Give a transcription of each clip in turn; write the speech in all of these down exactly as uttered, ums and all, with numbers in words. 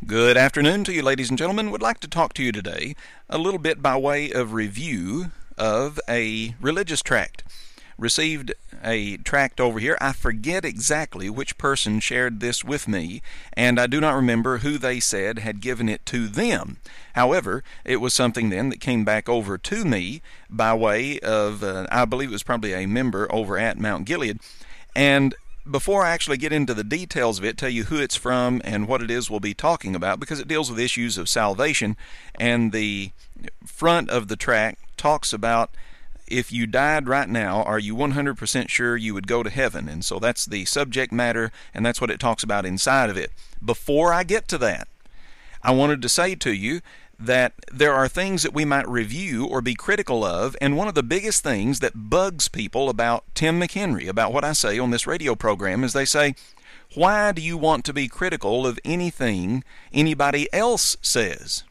Good afternoon to you, ladies and gentlemen. Would like to talk to you today a little bit by way of review of a religious tract. Received a tract over here. I forget exactly which person shared this with me, and I do not remember who they said had given it to them. However, it was something then that came back over to me by way of, uh, I believe it was probably a member over at Mount Gilead. And before I actually get into the details of it, tell you who it's from and what it is we'll be talking about, because it deals with issues of salvation, and the front of the tract talks about if you died right now, are you one hundred percent sure you would go to heaven? And so that's the subject matter, and that's what it talks about inside of it. Before I get to that, I wanted to say to you that there are things that we might review or be critical of, and one of the biggest things that bugs people about Tim McHenry, about what I say on this radio program, is they say, why do you want to be critical of anything anybody else says?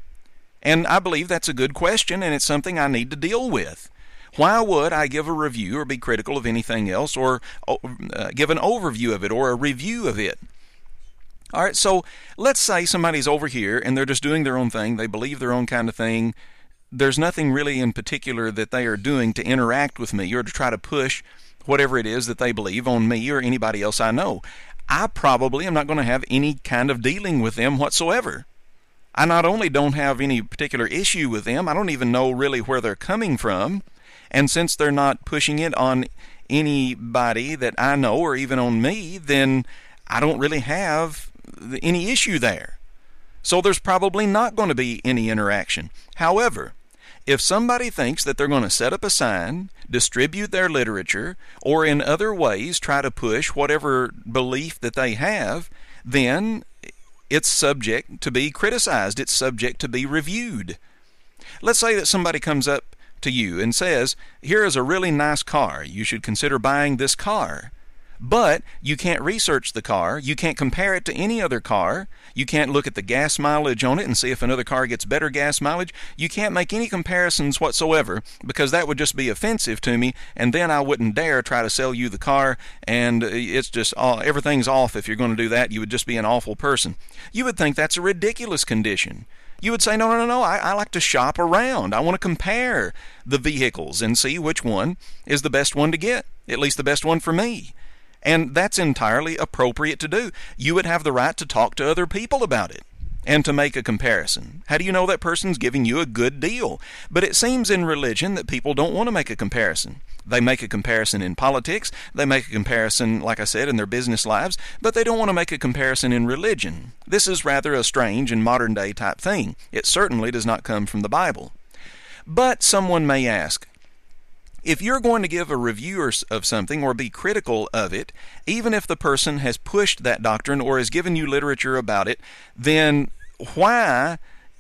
And I believe that's a good question, and it's something I need to deal with. Why would I give a review or be critical of anything else, or uh, give an overview of it or a review of it? All right, so let's say somebody's over here and they're just doing their own thing. They believe their own kind of thing. There's nothing really in particular that they are doing to interact with me or to try to push whatever it is that they believe on me or anybody else I know. I probably am not going to have any kind of dealing with them whatsoever. I not only don't have any particular issue with them, I don't even know really where they're coming from. And since they're not pushing it on anybody that I know or even on me, then I don't really have any issue there. So there's probably not going to be any interaction. However, if somebody thinks that they're going to set up a sign, distribute their literature, or in other ways try to push whatever belief that they have, then it's subject to be criticized. It's subject to be reviewed. Let's say that somebody comes up to you and says, here is a really nice car. You should consider buying this car. But you can't research the car. You can't compare it to any other car. You can't look at the gas mileage on it and see if another car gets better gas mileage. You can't make any comparisons whatsoever, because that would just be offensive to me, and then I wouldn't dare try to sell you the car, and it's just all, everything's off if you're going to do that. You would just be an awful person. You would think that's a ridiculous condition. You would say, no, no, no, no, I, I like to shop around. I want to compare the vehicles and see which one is the best one to get, at least the best one for me. And that's entirely appropriate to do. You would have the right to talk to other people about it and to make a comparison. How do you know that person's giving you a good deal? But it seems in religion that people don't want to make a comparison. They make a comparison in politics. They make a comparison, like I said, in their business lives, but they don't want to make a comparison in religion. This is rather a strange and modern day type thing. It certainly does not come from the Bible. But someone may ask, if you're going to give a review of something or be critical of it, even if the person has pushed that doctrine or has given you literature about it, then why,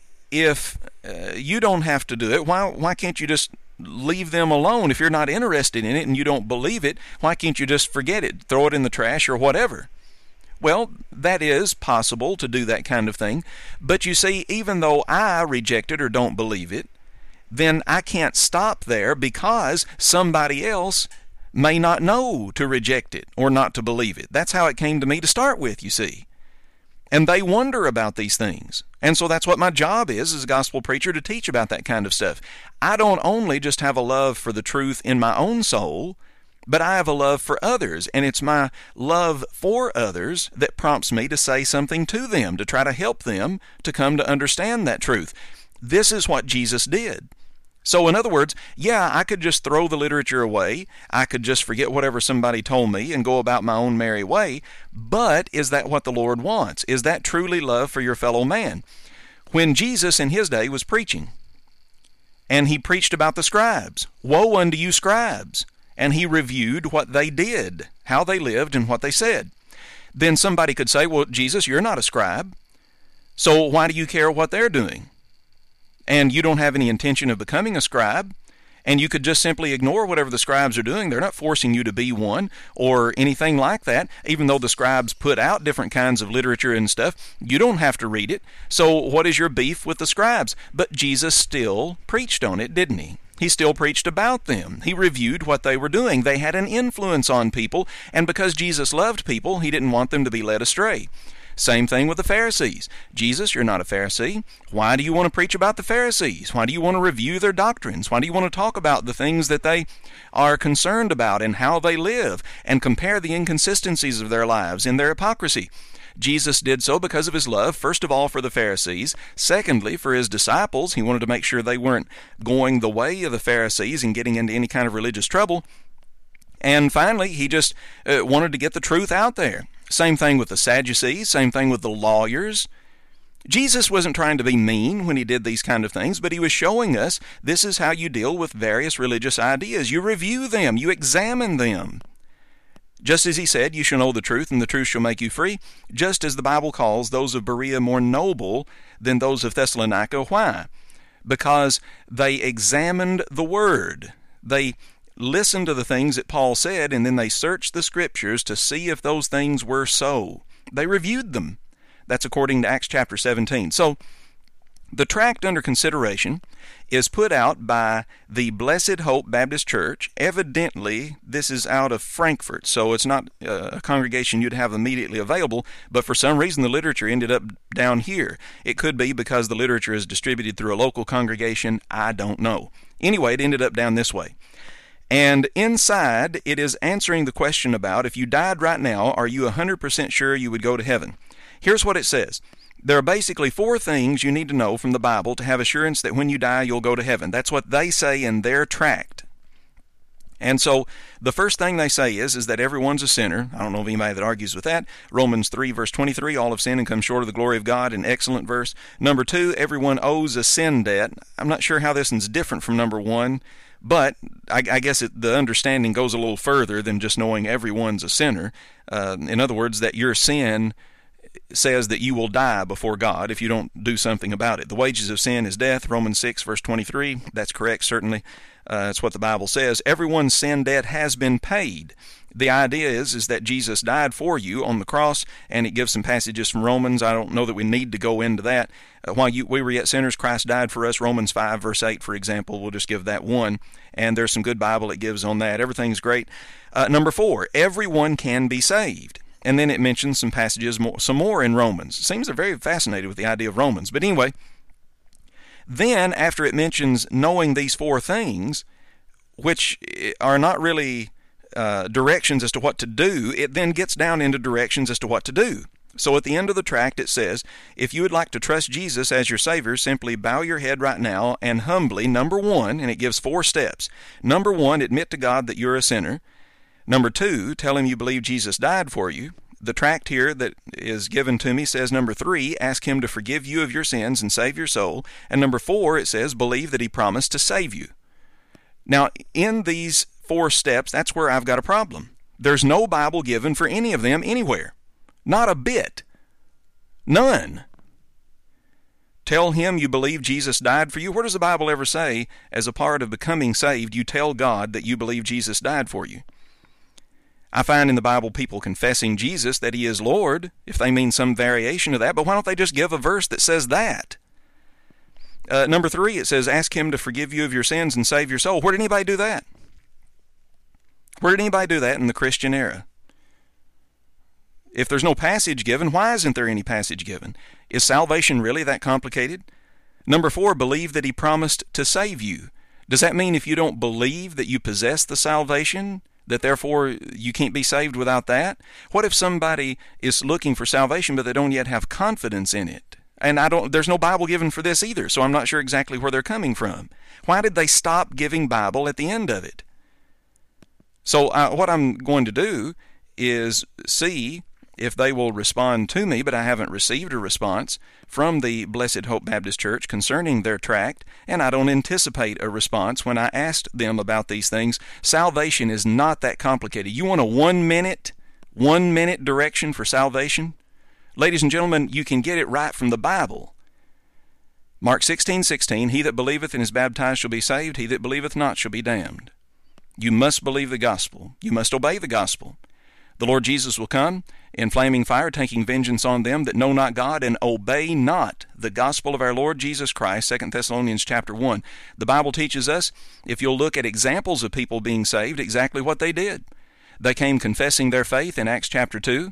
if uh, you don't have to do it, why why can't you just leave them alone? If you're not interested in it and you don't believe it, why can't you just forget it, throw it in the trash or whatever? Well, that is possible to do that kind of thing, but you see, even though I reject it or don't believe it, then I can't stop there, because somebody else may not know to reject it or not to believe it. That's how it came to me to start with, you see. And they wonder about these things. And so that's what my job is as a gospel preacher, to teach about that kind of stuff. I don't only just have a love for the truth in my own soul, but I have a love for others, and it's my love for others that prompts me to say something to them, to try to help them to come to understand that truth. This is what Jesus did. So in other words, yeah, I could just throw the literature away. I could just forget whatever somebody told me and go about my own merry way. But is that what the Lord wants? Is that truly love for your fellow man? When Jesus in his day was preaching, and he preached about the scribes, woe unto you scribes, and he reviewed what they did, how they lived, and what they said. Then somebody could say, well, Jesus, you're not a scribe, so why do you care what they're doing? And you don't have any intention of becoming a scribe, and you could just simply ignore whatever the scribes are doing. They're not forcing you to be one or anything like that. Even though the scribes put out different kinds of literature and stuff, you don't have to read it. So what is your beef with the scribes? But Jesus still preached on it, didn't he? He still preached about them. He reviewed what they were doing. They had an influence on people, and because Jesus loved people, he didn't want them to be led astray. Same thing with the Pharisees. Jesus, you're not a Pharisee. Why do you want to preach about the Pharisees? Why do you want to review their doctrines? Why do you want to talk about the things that they are concerned about and how they live and compare the inconsistencies of their lives in their hypocrisy? Jesus did so because of his love, first of all, for the Pharisees. Secondly, for his disciples. He wanted to make sure they weren't going the way of the Pharisees and getting into any kind of religious trouble. And finally, he just uh, wanted to get the truth out there. Same thing with the Sadducees, same thing with the lawyers. Jesus wasn't trying to be mean when he did these kind of things, but he was showing us this is how you deal with various religious ideas. You review them, you examine them. Just as he said, you shall know the truth, and the truth shall make you free, just as the Bible calls those of Berea more noble than those of Thessalonica. Why? Because they examined the Word. They listened to the things that Paul said, and then they searched the Scriptures to see if those things were so. They reviewed them. That's according to Acts chapter seventeen. So, the tract under consideration is put out by the Blessed Hope Baptist Church. Evidently, this is out of Frankfort, so it's not a congregation you'd have immediately available, but for some reason the literature ended up down here. It could be because the literature is distributed through a local congregation. I don't know. Anyway, it ended up down this way. And inside, it is answering the question about, if you died right now, are you one hundred percent sure you would go to heaven? Here's what it says. There are basically four things you need to know from the Bible to have assurance that when you die, you'll go to heaven. That's what they say in their tract. And so the first thing they say is, is that everyone's a sinner. I don't know of anybody that argues with that. Romans three, verse twenty-three, all have sinned and come short of the glory of God, an excellent verse. Number two, everyone owes a sin debt. I'm not sure how this one's different from number one, but I, I guess it, the understanding goes a little further than just knowing everyone's a sinner. Uh, in other words, that your sin says that you will die before God if you don't do something about it. The wages of sin is death, Romans six, verse twenty-three. That's correct, certainly. Uh, that's what the Bible says. Everyone's sin debt has been paid. The idea is, is that Jesus died for you on the cross, and it gives some passages from Romans. I don't know that we need to go into that. Uh, while you, we were yet sinners, Christ died for us. Romans five, verse eight, for example. We'll just give that one. And there's some good Bible it gives on that. Everything's great. Uh, number four, everyone can be saved. And then it mentions some passages, more, some more in Romans. It seems they're very fascinated with the idea of Romans. But anyway, then after it mentions knowing these four things, which are not really uh, directions as to what to do, it then gets down into directions as to what to do. So at the end of the tract it says, if you would like to trust Jesus as your Savior, simply bow your head right now and humbly, number one, and it gives four steps. Number one, admit to God that you're a sinner. Number two, tell him you believe Jesus died for you. The tract here that is given to me says number three, ask him to forgive you of your sins and save your soul. And number four, it says believe that he promised to save you. Now, in these four steps, that's where I've got a problem. There's no Bible given for any of them anywhere. Not a bit. None. Tell him you believe Jesus died for you. Where does the Bible ever say, as a part of becoming saved, you tell God that you believe Jesus died for you? I find in the Bible people confessing Jesus that he is Lord, if they mean some variation of that, but why don't they just give a verse that says that? Uh, number three, it says, ask him to forgive you of your sins and save your soul. Where did anybody do that? Where did anybody do that in the Christian era? If there's no passage given, why isn't there any passage given? Is salvation really that complicated? Number four, believe that he promised to save you. Does that mean if you don't believe that you possess the salvation, that therefore you can't be saved without that? What if somebody is looking for salvation but they don't yet have confidence in it? And I don't there's no Bible given for this either, so I'm not sure exactly where they're coming from. Why did they stop giving Bible at the end of it? So uh, what I'm going to do is see if they will respond to me, but I haven't received a response from the Blessed Hope Baptist Church concerning their tract, and I don't anticipate a response when I asked them about these things. Salvation is not that complicated. You want a one-minute, one-minute direction for salvation? Ladies and gentlemen, you can get it right from the Bible. Mark sixteen sixteen, he that believeth and is baptized shall be saved, he that believeth not shall be damned. You must believe the gospel. You must obey the gospel. The Lord Jesus will come in flaming fire, taking vengeance on them that know not God and obey not the gospel of our Lord Jesus Christ, Second Thessalonians chapter one. The Bible teaches us, if you'll look at examples of people being saved, exactly what they did. They came confessing their faith in Acts chapter two,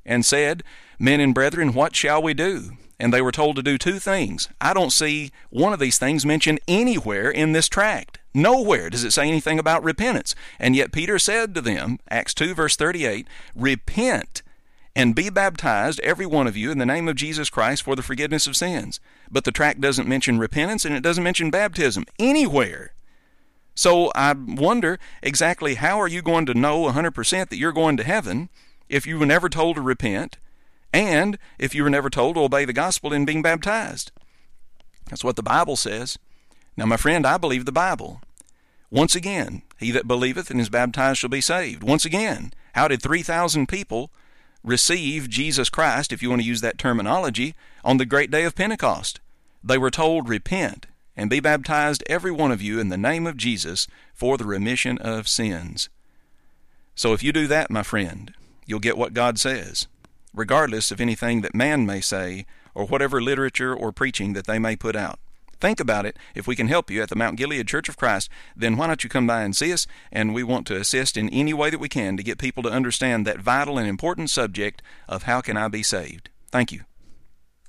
and said, "Men and brethren, what shall we do?" And they were told to do two things. I don't see one of these things mentioned anywhere in this tract. Nowhere does it say anything about repentance. And yet Peter said to them, Acts two verse thirty-eight, "Repent and be baptized, every one of you, in the name of Jesus Christ for the forgiveness of sins." But the tract doesn't mention repentance, and it doesn't mention baptism anywhere. So I wonder exactly how are you going to know one hundred percent that you're going to heaven if you were never told to repent, and if you were never told to obey the gospel in being baptized? That's what the Bible says. Now, my friend, I believe the Bible. Once again, he that believeth and is baptized shall be saved. Once again, how did three thousand people receive Jesus Christ, if you want to use that terminology, on the great day of Pentecost? They were told, "Repent and be baptized, every one of you, in the name of Jesus for the remission of sins." So if you do that, my friend, you'll get what God says, regardless of anything that man may say or whatever literature or preaching that they may put out. Think about it. If we can help you at the Mount Gilead Church of Christ, then why don't you come by and see us? And we want to assist in any way that we can to get people to understand that vital and important subject of how can I be saved. Thank you.